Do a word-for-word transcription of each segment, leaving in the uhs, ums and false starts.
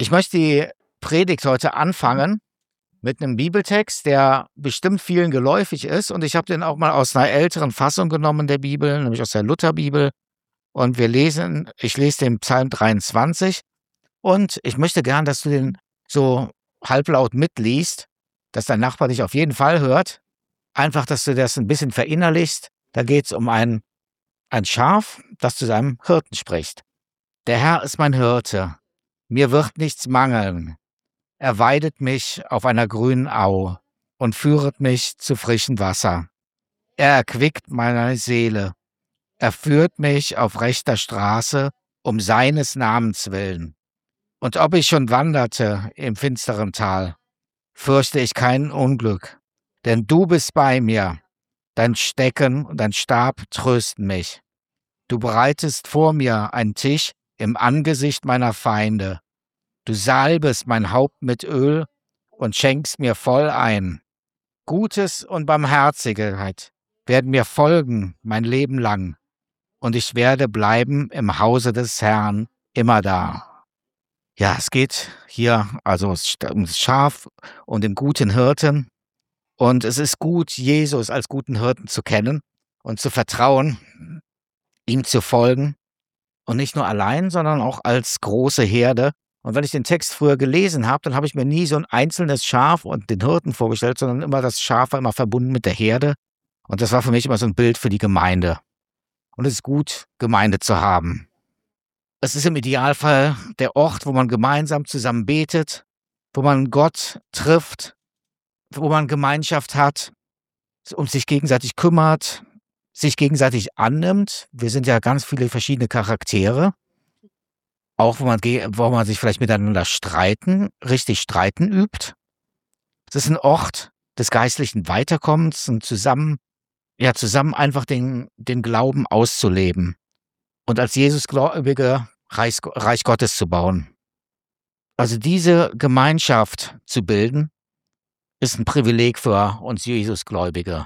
Ich möchte die Predigt heute anfangen mit einem Bibeltext, der bestimmt vielen geläufig ist. Und ich habe den auch mal aus einer älteren Fassung genommen der Bibel, nämlich aus der Lutherbibel. Und wir lesen, ich lese den Psalm dreiundzwanzig. Und ich möchte gern, dass du den so halblaut mitliest, dass dein Nachbar dich auf jeden Fall hört. Einfach, dass du das ein bisschen verinnerlichst. Da geht es um ein, ein Schaf, das zu seinem Hirten spricht. Der Herr ist mein Hirte. Mir wird nichts mangeln. Er weidet mich auf einer grünen Au und führet mich zu frischem Wasser. Er erquickt meine Seele. Er führt mich auf rechter Straße um seines Namens willen. Und ob ich schon wanderte im finsteren Tal, fürchte ich kein Unglück, denn du bist bei mir. Dein Stecken und dein Stab trösten mich. Du bereitest vor mir einen Tisch im Angesicht meiner Feinde. Du salbest mein Haupt mit Öl und schenkst mir voll ein. Gutes und Barmherzigkeit werden mir folgen mein Leben lang, und ich werde bleiben im Hause des Herrn immer da. Ja, es geht hier also um das Schaf und den guten Hirten. Und es ist gut, Jesus als guten Hirten zu kennen und zu vertrauen, ihm zu folgen. Und nicht nur allein, sondern auch als große Herde. Und wenn ich den Text früher gelesen habe, dann habe ich mir nie so ein einzelnes Schaf und den Hirten vorgestellt, sondern immer das Schaf war immer verbunden mit der Herde. Und das war für mich immer so ein Bild für die Gemeinde. Und es ist gut, Gemeinde zu haben. Es ist im Idealfall der Ort, wo man gemeinsam zusammen betet, wo man Gott trifft, wo man Gemeinschaft hat, um sich gegenseitig kümmert, sich gegenseitig annimmt. Wir sind ja ganz viele verschiedene Charaktere. Auch wo man, wo man sich vielleicht miteinander streiten, richtig streiten übt. Es ist ein Ort des geistlichen Weiterkommens und zusammen, ja, zusammen einfach den, den Glauben auszuleben und als Jesusgläubige Reich, Reich Gottes zu bauen. Also diese Gemeinschaft zu bilden, ist ein Privileg für uns Jesusgläubige.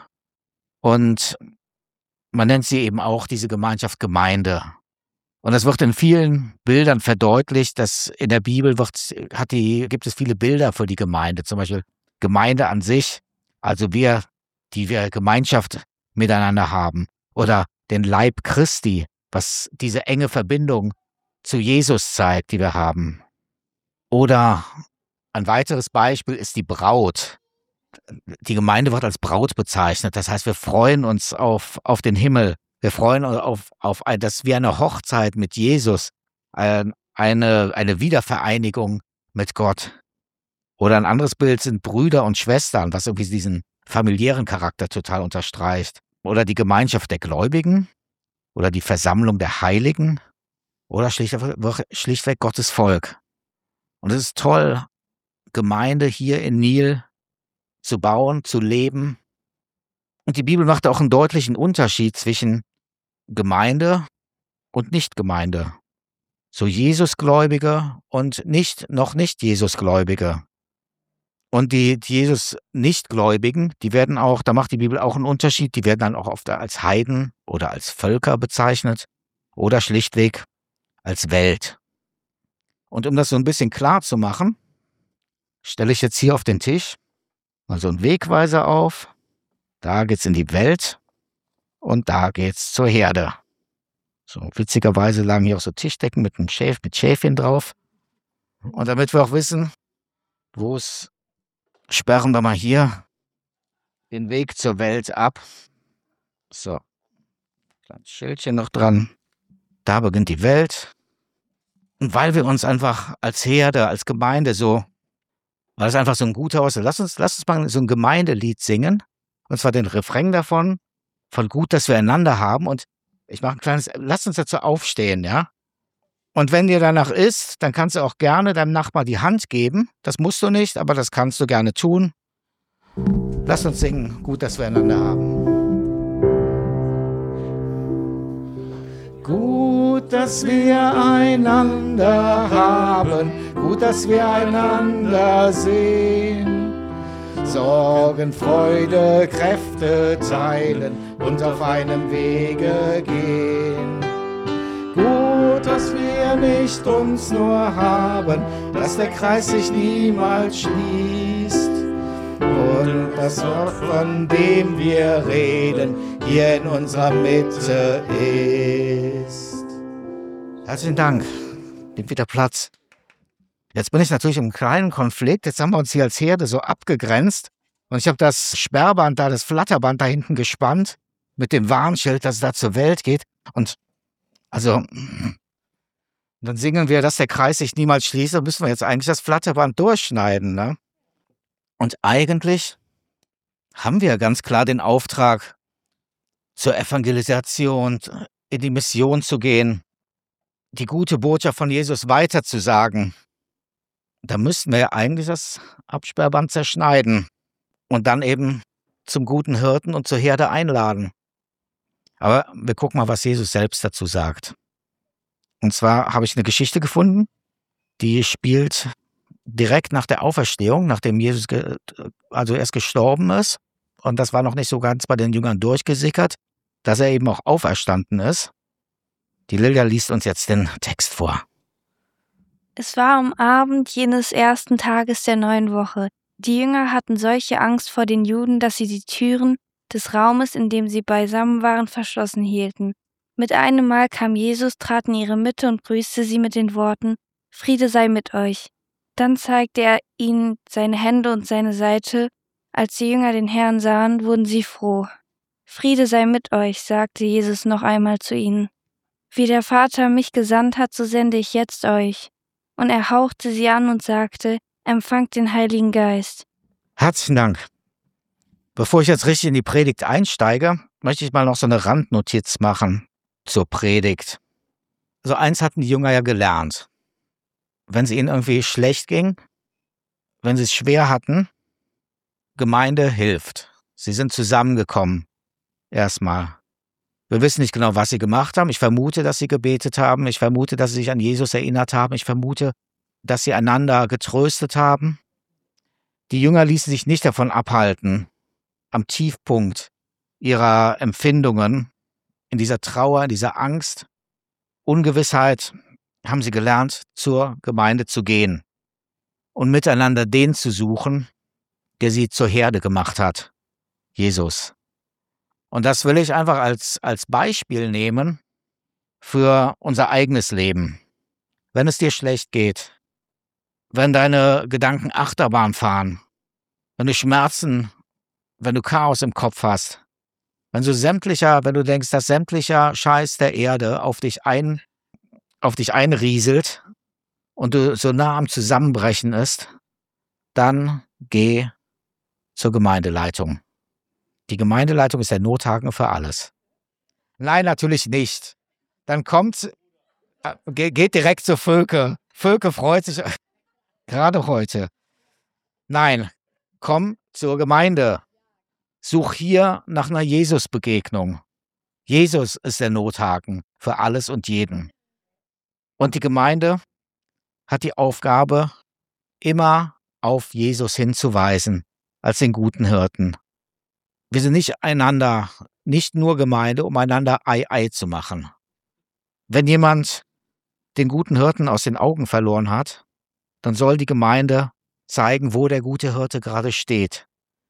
Und man nennt sie eben auch diese Gemeinschaft Gemeinde. Und das wird in vielen Bildern verdeutlicht, dass in der Bibel wird, hat die, gibt es viele Bilder für die Gemeinde. Zum Beispiel Gemeinde an sich, also wir, die wir Gemeinschaft miteinander haben. Oder den Leib Christi, was diese enge Verbindung zu Jesus zeigt, die wir haben. Oder ein weiteres Beispiel ist die Braut. Die Gemeinde wird als Braut bezeichnet. Das heißt, wir freuen uns auf, auf den Himmel. Wir freuen uns auf, auf ein, dass wir eine Hochzeit mit Jesus, eine, eine Wiedervereinigung mit Gott. Oder ein anderes Bild sind Brüder und Schwestern, was irgendwie diesen familiären Charakter total unterstreicht. Oder die Gemeinschaft der Gläubigen. Oder die Versammlung der Heiligen. Oder schlichtweg, schlichtweg Gottes Volk. Und es ist toll, Gemeinde hier in Nil zu bauen, zu leben. Und die Bibel macht auch einen deutlichen Unterschied zwischen Gemeinde und Nichtgemeinde. So Jesusgläubige und nicht, noch nicht Jesusgläubige. Und die, die Jesus-Nichtgläubigen, die werden auch, da macht die Bibel auch einen Unterschied, die werden dann auch oft als Heiden oder als Völker bezeichnet oder schlichtweg als Welt. Und um das so ein bisschen klar zu machen, stelle ich jetzt hier auf den Tisch mal so einen Wegweiser auf. Da geht's in die Welt und da geht's zur Herde. So witzigerweise lagen hier auch so Tischdecken mit einem Schäf, mit Schäfchen drauf. Und damit wir auch wissen, wo es, sperren wir mal hier den Weg zur Welt ab. So, kleines Schildchen noch dran. Da beginnt die Welt. Und weil wir uns einfach als Herde, als Gemeinde so, weil es einfach so ein guter aussieht, lass uns, lass uns mal so ein Gemeindelied singen. Und zwar den Refrain davon, von gut, dass wir einander haben. Und ich mache ein kleines, lass uns dazu aufstehen, ja. Und wenn dir danach ist, dann kannst du auch gerne deinem Nachbar die Hand geben. Das musst du nicht, aber das kannst du gerne tun. Lass uns singen, gut, dass wir einander haben. Gut, dass wir einander haben, gut, dass wir einander sehen. Sorgen, Freude, Kräfte teilen und auf einem Wege gehen. Gut, dass wir nicht uns nur haben, dass der Kreis sich niemals schließt und das Wort, von dem wir reden, hier in unserer Mitte ist. Herzlichen Dank. Nehmt wieder Platz. Jetzt bin ich natürlich im kleinen Konflikt. Jetzt haben wir uns hier als Herde so abgegrenzt. Und ich habe das Sperrband da, das Flatterband da hinten gespannt, mit dem Warnschild, dass es da zur Welt geht. Und also, dann singen wir, dass der Kreis sich niemals schließt. Dann müssen wir jetzt eigentlich das Flatterband durchschneiden, ne? Und eigentlich haben wir ganz klar den Auftrag, zur Evangelisation, in die Mission zu gehen, die gute Botschaft von Jesus weiterzusagen. Da müssten wir ja eigentlich das Absperrband zerschneiden und dann eben zum guten Hirten und zur Herde einladen. Aber wir gucken mal, was Jesus selbst dazu sagt. Und zwar habe ich eine Geschichte gefunden, die spielt direkt nach der Auferstehung, nachdem Jesus ge- also erst gestorben ist. Und das war noch nicht so ganz bei den Jüngern durchgesickert, dass er eben auch auferstanden ist. Die Lilja liest uns jetzt den Text vor. Es war am Abend jenes ersten Tages der neuen Woche. Die Jünger hatten solche Angst vor den Juden, dass sie die Türen des Raumes, in dem sie beisammen waren, verschlossen hielten. Mit einem Mal kam Jesus, trat in ihre Mitte und grüßte sie mit den Worten: Friede sei mit euch. Dann zeigte er ihnen seine Hände und seine Seite. Als die Jünger den Herrn sahen, wurden sie froh. Friede sei mit euch, sagte Jesus noch einmal zu ihnen. Wie der Vater mich gesandt hat, so sende ich jetzt euch. Und er hauchte sie an und sagte: Empfangt den Heiligen Geist. Herzlichen Dank. Bevor ich jetzt richtig in die Predigt einsteige, möchte ich mal noch so eine Randnotiz machen zur Predigt. Also eins hatten die Jünger ja gelernt. Wenn es ihnen irgendwie schlecht ging, wenn sie es schwer hatten, Gemeinde hilft. Sie sind zusammengekommen. Erstmal. Wir wissen nicht genau, was sie gemacht haben. Ich vermute, dass sie gebetet haben. Ich vermute, dass sie sich an Jesus erinnert haben. Ich vermute, dass sie einander getröstet haben. Die Jünger ließen sich nicht davon abhalten, am Tiefpunkt ihrer Empfindungen, in dieser Trauer, in dieser Angst, Ungewissheit, haben sie gelernt, zur Gemeinde zu gehen und miteinander den zu suchen, der sie zur Herde gemacht hat, Jesus. Und das will ich einfach als, als Beispiel nehmen für unser eigenes Leben. Wenn es dir schlecht geht, wenn deine Gedanken Achterbahn fahren, wenn du Schmerzen, wenn du Chaos im Kopf hast, wenn du sämtlicher, wenn du denkst, dass sämtlicher Scheiß der Erde auf dich ein, auf dich einrieselt und du so nah am Zusammenbrechen ist, dann geh zur Gemeindeleitung. Die Gemeindeleitung ist der Nothaken für alles. Nein, natürlich nicht. Dann kommt, äh, ge- geht direkt zu Völke. Völke freut sich gerade heute. Nein, komm zur Gemeinde. Such hier nach einer Jesus-Begegnung. Jesus ist der Nothaken für alles und jeden. Und die Gemeinde hat die Aufgabe, immer auf Jesus hinzuweisen, als den guten Hirten. Wir sind nicht einander, nicht nur Gemeinde, um einander Ei-Ei zu machen. Wenn jemand den guten Hirten aus den Augen verloren hat, dann soll die Gemeinde zeigen, wo der gute Hirte gerade steht.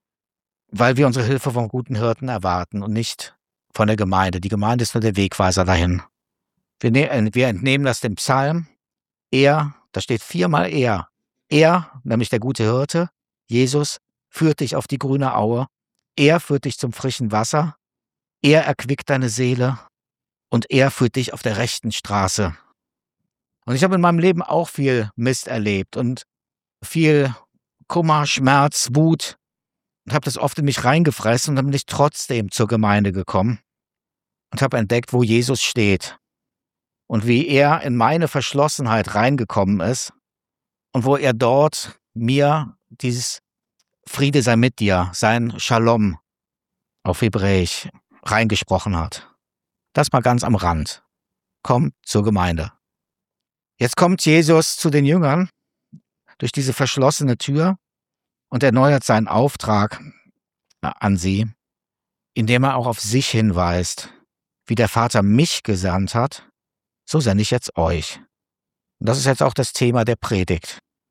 Weil wir unsere Hilfe vom guten Hirten erwarten und nicht von der Gemeinde. Die Gemeinde ist nur der Wegweiser dahin. Wir, ne- wir entnehmen das dem Psalm. Er, da steht viermal er. Er, nämlich der gute Hirte, Jesus, führt dich auf die grüne Aue. Er führt dich zum frischen Wasser. Er erquickt deine Seele. Und er führt dich auf der rechten Straße. Und ich habe in meinem Leben auch viel Mist erlebt und viel Kummer, Schmerz, Wut. Und habe das oft in mich reingefressen und dann bin ich trotzdem zur Gemeinde gekommen und habe entdeckt, wo Jesus steht und wie er in meine Verschlossenheit reingekommen ist und wo er dort mir dieses Friede sei mit dir, sein Shalom auf Hebräisch reingesprochen hat. Das mal ganz am Rand. Komm zur Gemeinde. Jetzt kommt Jesus zu den Jüngern durch diese verschlossene Tür und erneuert seinen Auftrag an sie, indem er auch auf sich hinweist. Wie der Vater mich gesandt hat, so sende ich jetzt euch. Und das ist jetzt auch das Thema der Predigt.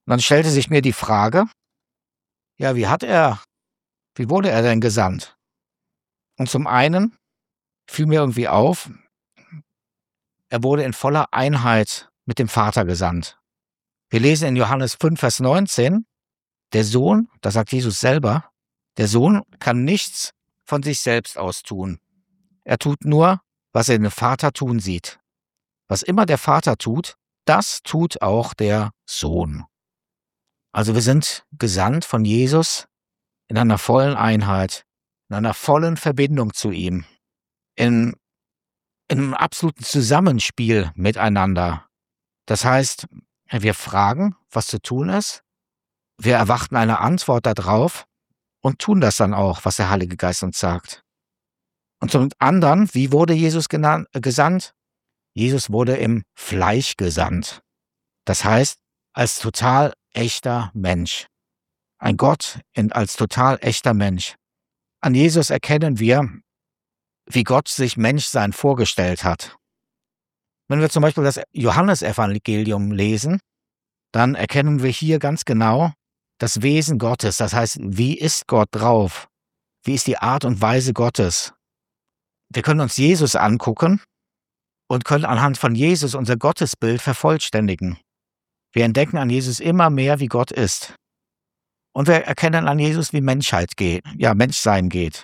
dann stellte sich mir die Frage, ja, wie hat er, wie wurde er denn gesandt? Und zum einen fiel mir irgendwie auf, er wurde in voller Einheit mit dem Vater gesandt. Wir lesen in Johannes fünf, Vers neunzehn, der Sohn, da sagt Jesus selber, der Sohn kann nichts von sich selbst aus tun. Er tut nur, was er den Vater tun sieht. Was immer der Vater tut, das tut auch der Sohn. Also wir sind gesandt von Jesus in einer vollen Einheit, in einer vollen Verbindung zu ihm, in, in einem absoluten Zusammenspiel miteinander. Das heißt, wir fragen, was zu tun ist, wir erwarten eine Antwort darauf und tun das dann auch, was der Heilige Geist uns sagt. Und zum anderen, wie wurde Jesus genannt, äh, gesandt? Jesus wurde im Fleisch gesandt. Das heißt, als total echter Mensch. Ein Gott in, als total echter Mensch. An Jesus erkennen wir, wie Gott sich Menschsein vorgestellt hat. Wenn wir zum Beispiel das Johannesevangelium lesen, dann erkennen wir hier ganz genau das Wesen Gottes. Das heißt, wie ist Gott drauf? Wie ist die Art und Weise Gottes? Wir können uns Jesus angucken und können anhand von Jesus unser Gottesbild vervollständigen. Wir entdecken an Jesus immer mehr, wie Gott ist. Und wir erkennen an Jesus, wie Menschheit geht, ja, Menschsein geht.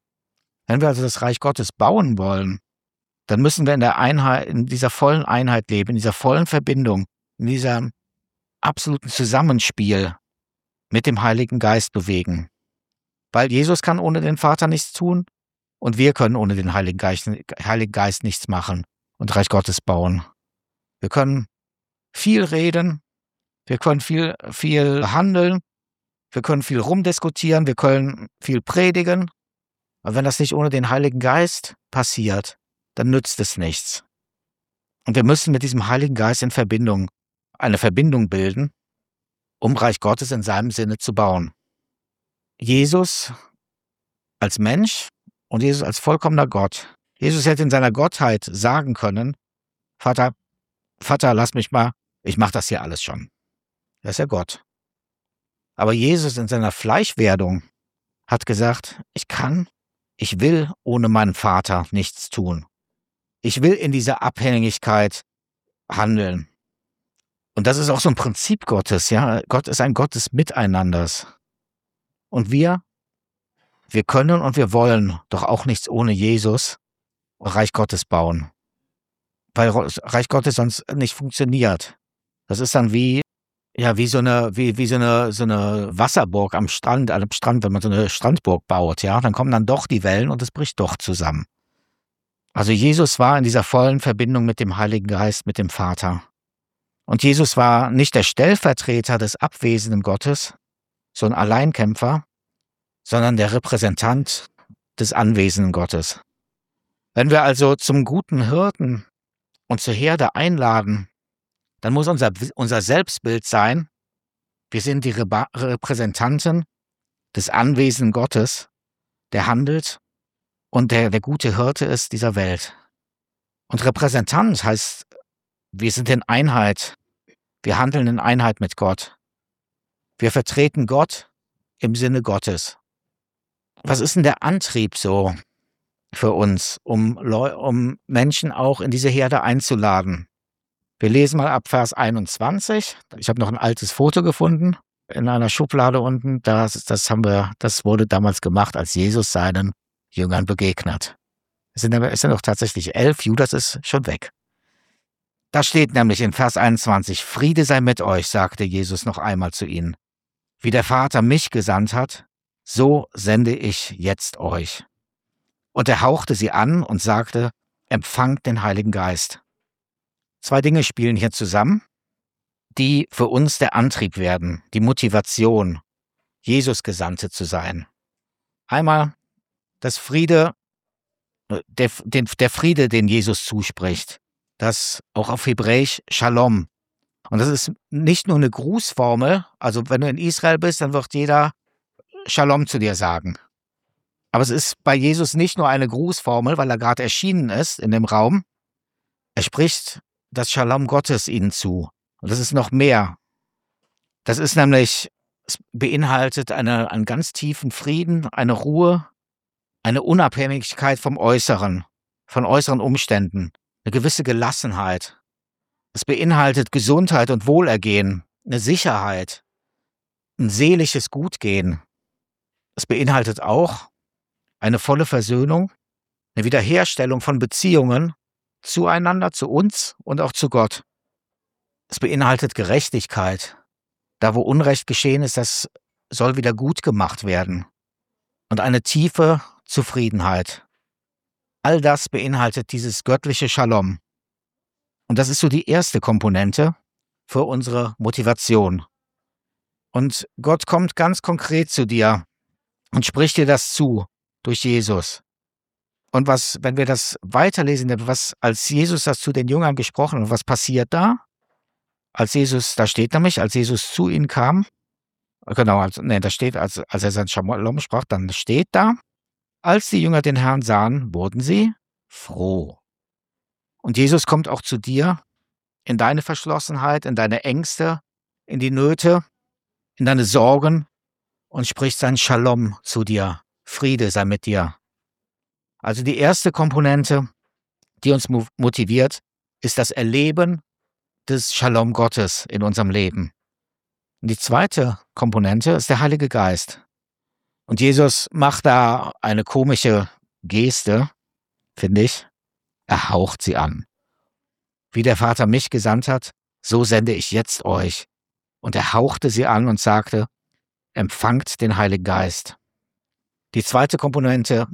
Wenn wir also das Reich Gottes bauen wollen, dann müssen wir in der Einheit, in dieser vollen Einheit leben, in dieser vollen Verbindung, in diesem absoluten Zusammenspiel mit dem Heiligen Geist bewegen. Weil Jesus kann ohne den Vater nichts tun und wir können ohne den Heiligen Geist, Heiligen Geist nichts machen und Reich Gottes bauen. Wir können viel reden, wir können viel, viel handeln, wir können viel rumdiskutieren, wir können viel predigen. Aber wenn das nicht ohne den Heiligen Geist passiert, dann nützt es nichts. Und wir müssen mit diesem Heiligen Geist in Verbindung, eine Verbindung bilden, um Reich Gottes in seinem Sinne zu bauen. Jesus als Mensch und Jesus als vollkommener Gott. Jesus hätte in seiner Gottheit sagen können, Vater, Vater, lass mich mal, ich mache das hier alles schon. Er ist ja Gott. Aber Jesus in seiner Fleischwerdung hat gesagt, ich kann, ich will ohne meinen Vater nichts tun. Ich will in dieser Abhängigkeit handeln. Und das ist auch so ein Prinzip Gottes, ja. Gott ist ein Gott des Miteinanders. Und wir, wir können und wir wollen doch auch nichts ohne Jesus Reich Gottes bauen. Weil Reich Gottes sonst nicht funktioniert. Das ist dann wie, ja, wie so eine, wie, wie so eine, so eine Wasserburg am Strand, am Strand, wenn man so eine Strandburg baut, ja, dann kommen dann doch die Wellen und es bricht doch zusammen. Also Jesus war in dieser vollen Verbindung mit dem Heiligen Geist, mit dem Vater. Und Jesus war nicht der Stellvertreter des abwesenden Gottes, so ein Alleinkämpfer, sondern der Repräsentant des anwesenden Gottes. Wenn wir also zum guten Hirten und zur Herde einladen, dann muss unser, unser Selbstbild sein, wir sind die Reba- Repräsentanten des anwesenden Gottes, der handelt und der der gute Hirte ist dieser Welt. Und Repräsentant heißt, wir sind in Einheit, wir handeln in Einheit mit Gott. Wir vertreten Gott im Sinne Gottes. Was ist denn der Antrieb so für uns, um, Leu- um Menschen auch in diese Herde einzuladen? Wir lesen mal ab Vers einundzwanzig. Ich habe noch ein altes Foto gefunden in einer Schublade unten. Das, das, haben wir, das wurde damals gemacht, als Jesus seinen Jüngern begegnet. Es sind, es sind doch tatsächlich elf, Judas ist schon weg. Da steht nämlich in Vers einundzwanzig, Friede sei mit euch, sagte Jesus noch einmal zu ihnen. Wie der Vater mich gesandt hat, so sende ich jetzt euch. Und er hauchte sie an und sagte, empfangt den Heiligen Geist. Zwei Dinge spielen hier zusammen, die für uns der Antrieb werden, die Motivation, Jesus Gesandte zu sein. Einmal das Friede, der, den, der Friede, den Jesus zuspricht, das auch auf Hebräisch Shalom. Und das ist nicht nur eine Grußformel, also wenn du in Israel bist, dann wird jeder Shalom zu dir sagen. Aber es ist bei Jesus nicht nur eine Grußformel, weil er gerade erschienen ist in dem Raum. Er spricht das Shalom Gottes ihnen zu. Und das ist noch mehr. Das ist nämlich, es beinhaltet eine, einen ganz tiefen Frieden, eine Ruhe, eine Unabhängigkeit vom Äußeren, von äußeren Umständen, eine gewisse Gelassenheit. Es beinhaltet Gesundheit und Wohlergehen, eine Sicherheit, ein seelisches Gutgehen. Es beinhaltet auch eine volle Versöhnung, eine Wiederherstellung von Beziehungen zueinander, zu uns und auch zu Gott. Es beinhaltet Gerechtigkeit. Da, wo Unrecht geschehen ist, das soll wieder gut gemacht werden. Und eine tiefe Zufriedenheit. All das beinhaltet dieses göttliche Shalom. Und das ist so die erste Komponente für unsere Motivation. Und Gott kommt ganz konkret zu dir und spricht dir das zu durch Jesus. Und was, wenn wir das weiterlesen, was als Jesus das zu den Jüngern gesprochen hat, was passiert da? Als Jesus, da steht nämlich, als Jesus zu ihnen kam, genau, also, nee, da steht, als, als er sein Shalom sprach, dann steht da, als die Jünger den Herrn sahen, wurden sie froh. Und Jesus kommt auch zu dir in deine Verschlossenheit, in deine Ängste, in die Nöte, in deine Sorgen und spricht sein Shalom zu dir. Friede sei mit dir. Also die erste Komponente, die uns motiviert, ist das Erleben des Shalom Gottes in unserem Leben. Und die zweite Komponente ist der Heilige Geist. Und Jesus macht da eine komische Geste, finde ich. Er haucht sie an. Wie der Vater mich gesandt hat, so sende ich jetzt euch. Und er hauchte sie an und sagte, empfangt den Heiligen Geist. Die zweite Komponente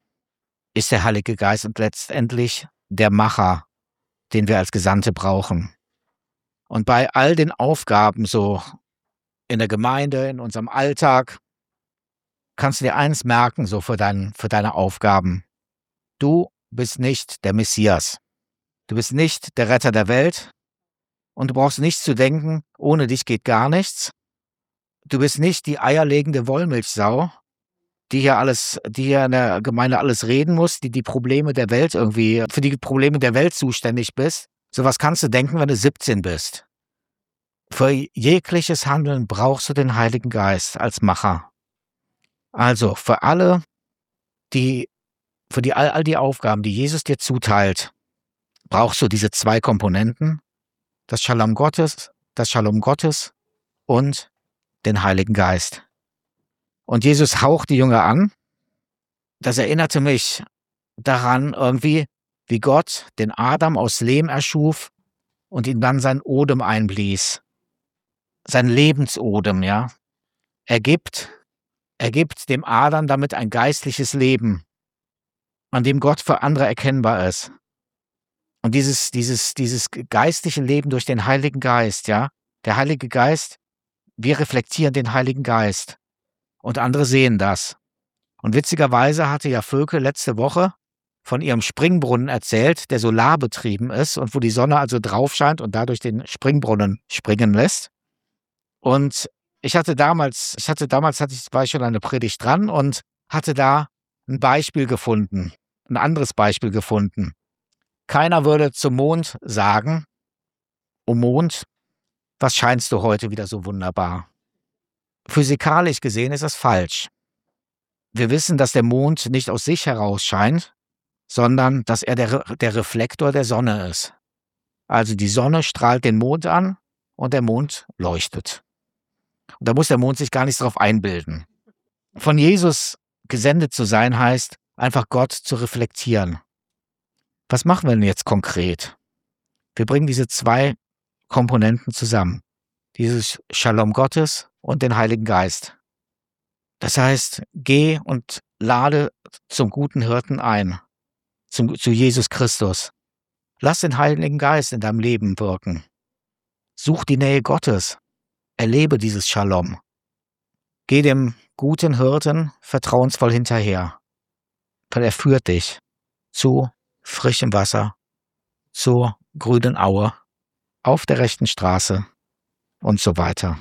ist der Heilige Geist und letztendlich der Macher, den wir als Gesandte brauchen. Und bei all den Aufgaben so in der Gemeinde, in unserem Alltag, kannst du dir eins merken, so für, dein, für deine Aufgaben. Du bist nicht der Messias. Du bist nicht der Retter der Welt und du brauchst nichts zu denken, ohne dich geht gar nichts. Du bist nicht die eierlegende Wollmilchsau, die hier alles, die hier in der Gemeinde alles reden muss, die die Probleme der Welt irgendwie, für die Probleme der Welt zuständig bist. Sowas kannst du denken, wenn du siebzehn bist. Für jegliches Handeln brauchst du den Heiligen Geist als Macher. Also für alle, die, für die, all, all die Aufgaben, die Jesus dir zuteilt, brauchst du diese zwei Komponenten, das Shalom Gottes, das Shalom Gottes und den Heiligen Geist. Und Jesus haucht die Jünger an. Das erinnerte mich daran irgendwie, wie Gott den Adam aus Lehm erschuf und ihm dann sein Odem einblies. Sein Lebensodem, ja. Er gibt, er gibt dem Adam damit ein geistliches Leben, an dem Gott für andere erkennbar ist. Und dieses, dieses, dieses geistliche Leben durch den Heiligen Geist, ja. Der Heilige Geist, wir reflektieren den Heiligen Geist. Und andere sehen das. Und witzigerweise hatte ja Völke letzte Woche von ihrem Springbrunnen erzählt, der solarbetrieben ist und wo die Sonne also drauf scheint und dadurch den Springbrunnen springen lässt. Und ich hatte damals, ich hatte damals, hatte ich, war ich schon an der Predigt dran und hatte da ein Beispiel gefunden, ein anderes Beispiel gefunden. Keiner würde zum Mond sagen, oh Mond, was scheinst du heute wieder so wunderbar? Physikalisch gesehen ist das falsch. Wir wissen, dass der Mond nicht aus sich heraus scheint, sondern dass er der, der Reflektor der Sonne ist. Also die Sonne strahlt den Mond an und der Mond leuchtet. Und da muss der Mond sich gar nichts drauf einbilden. Von Jesus gesendet zu sein heißt, einfach Gott zu reflektieren. Was machen wir denn jetzt konkret? Wir bringen diese zwei Komponenten zusammen. Dieses Shalom Gottes und den Heiligen Geist. Das heißt, geh und lade zum guten Hirten ein, zum, zu Jesus Christus. Lass den Heiligen Geist in deinem Leben wirken. Such die Nähe Gottes. Erlebe dieses Shalom. Geh dem guten Hirten vertrauensvoll hinterher, weil er führt dich zu frischem Wasser, zur grünen Aue, auf der rechten Straße und so weiter.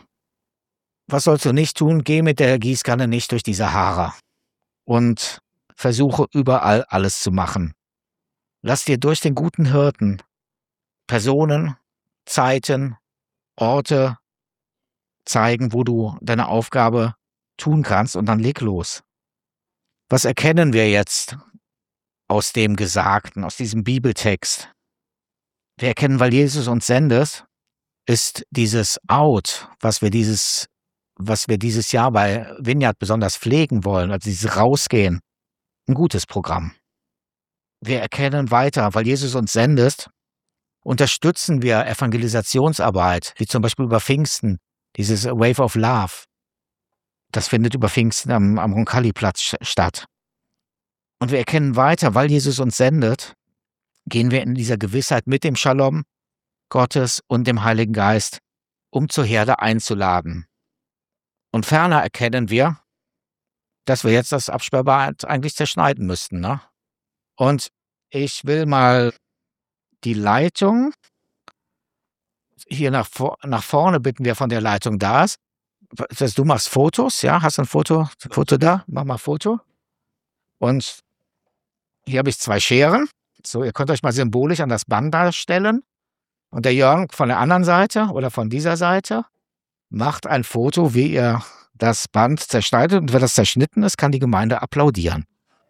Was sollst du nicht tun? Geh mit der Gießkanne nicht durch die Sahara und versuche überall alles zu machen. Lass dir durch den guten Hirten Personen, Zeiten, Orte zeigen, wo du deine Aufgabe tun kannst und dann leg los. Was erkennen wir jetzt aus dem Gesagten, aus diesem Bibeltext? Wir erkennen, weil Jesus uns sendet, ist dieses Out, was wir dieses, was wir dieses Jahr bei Vineyard besonders pflegen wollen, also dieses Rausgehen, ein gutes Programm. Wir erkennen weiter, weil Jesus uns sendet, unterstützen wir Evangelisationsarbeit, wie zum Beispiel über Pfingsten, dieses Wave of Love. Das findet über Pfingsten am, am Roncalli-Platz statt. Und wir erkennen weiter, weil Jesus uns sendet, gehen wir in dieser Gewissheit mit dem Shalom Gottes und dem Heiligen Geist, um zur Herde einzuladen. Und ferner erkennen wir, dass wir jetzt das Absperrband eigentlich zerschneiden müssten. Ne? Und ich will mal die Leitung hier nach, nach vorne bitten, wer von der Leitung da ist. Du machst Fotos, ja? Hast du ein Foto, Foto da? Mach mal ein Foto. Und hier habe ich zwei Scheren. So, ihr könnt euch mal symbolisch an das Band darstellen. Und der Jörn von der anderen Seite oder von dieser Seite macht ein Foto, wie ihr das Band zerschneidet. Und wenn das zerschnitten ist, kann die Gemeinde applaudieren.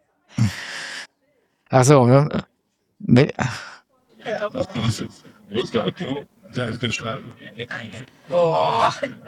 Also, ne? Oh.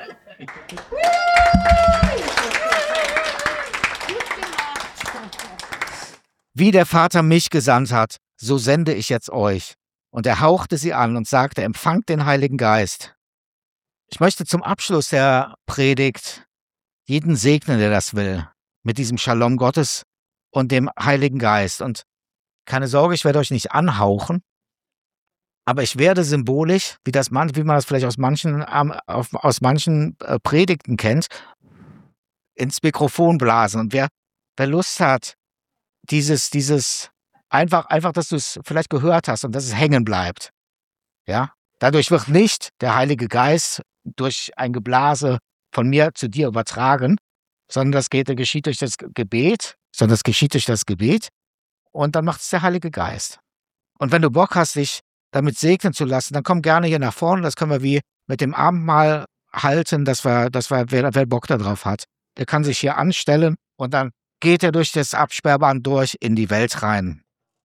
Wie der Vater mich gesandt hat, so sende ich jetzt euch. Und er hauchte sie an und sagte, empfangt den Heiligen Geist. Ich möchte zum Abschluss der Predigt jeden segnen, der das will, mit diesem Shalom Gottes und dem Heiligen Geist. Und keine Sorge, ich werde euch nicht anhauchen, aber ich werde symbolisch, wie, das man, wie man das vielleicht aus manchen, aus manchen Predigten kennt, ins Mikrofon blasen. Und wer, wer Lust hat, dieses, dieses, einfach, einfach, dass du es vielleicht gehört hast und dass es hängen bleibt. Ja? Dadurch wird nicht der Heilige Geist durch ein Geblase von mir zu dir übertragen, sondern das geht, das geschieht durch das Gebet, sondern das geschieht durch das Gebet und dann macht es der Heilige Geist. Und wenn du Bock hast, dich damit segnen zu lassen, dann komm gerne hier nach vorne, das können wir wie mit dem Abendmahl halten, dass wir, dass wir, wer, wer Bock darauf hat, der kann sich hier anstellen und dann geht er durch das Absperrband durch in die Welt rein.